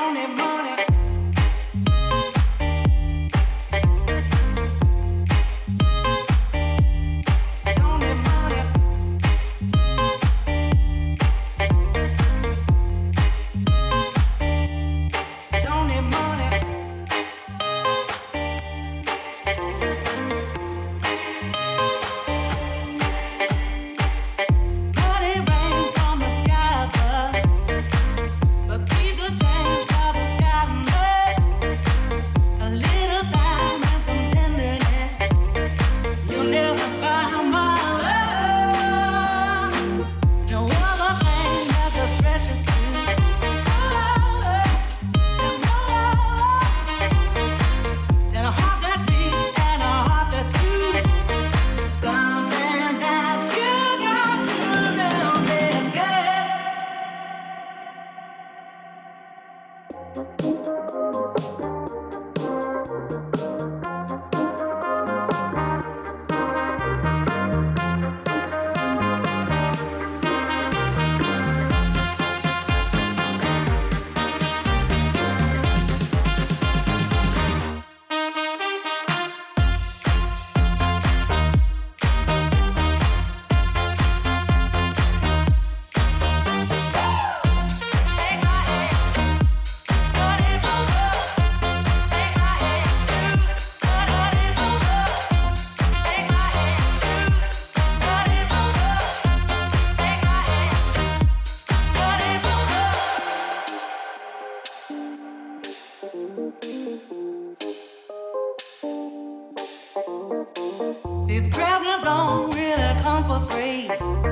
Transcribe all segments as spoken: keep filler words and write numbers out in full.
These presents don't really come for free.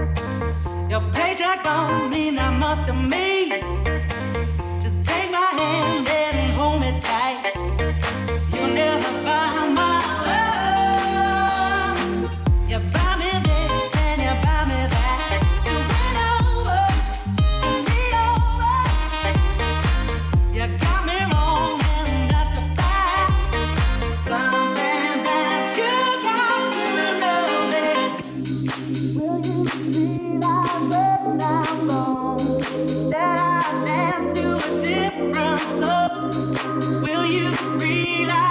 Your paycheck don't mean that much to me. Just take my hand and hold me tight. You'll never buy my love. You buy me this and you buy me that. So win over and me over. You got me wrong and that's a fact. Something that you got to know is, will you realize when I'm gone that I dance to a different love? Will you realize